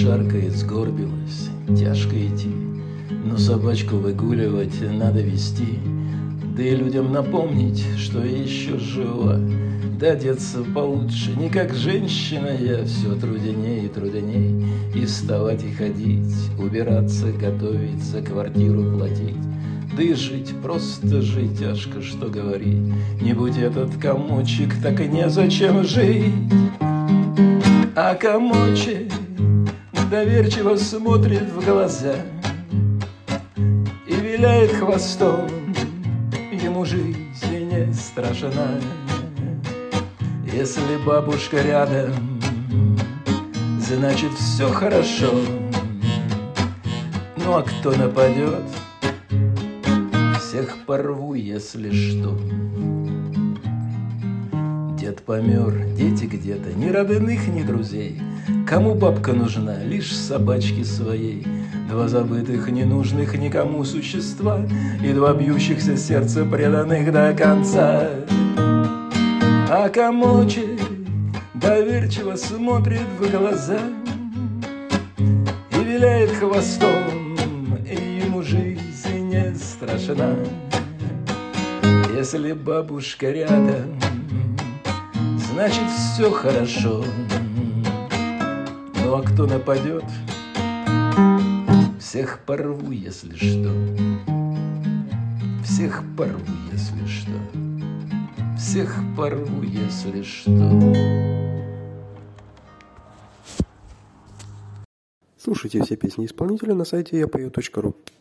шаркает, сгорбилась, тяжко идти, но собачку выгуливать надо вести, да и людям напомнить, что я еще жива. Да одеться получше, не как женщина я, все трудней и трудней, и вставать и ходить, убираться, готовить, за квартиру платить. Да и жить, просто жить, тяжко, что говорить. Не будь этот комочек, так и незачем жить. А комочек доверчиво смотрит в глаза и виляет хвостом, ему жизнь не страшна. Если бабушка рядом, значит все хорошо. Ну а кто нападет, всех порву, если что. Дед помер, дети где-то, ни родных, ни друзей. Кому бабка нужна, лишь собачки своей. Два забытых, ненужных никому существа и два бьющихся сердца, преданных до конца. А комочек доверчиво смотрит в глаза и виляет хвостом, и ему жизнь не страшна. Если бабушка рядом, значит все хорошо. Ну а кто нападет, всех порву, если что. Всех порву, если что. Всех порву, если что. Слушайте все песни исполнителя на сайте yapою.ru.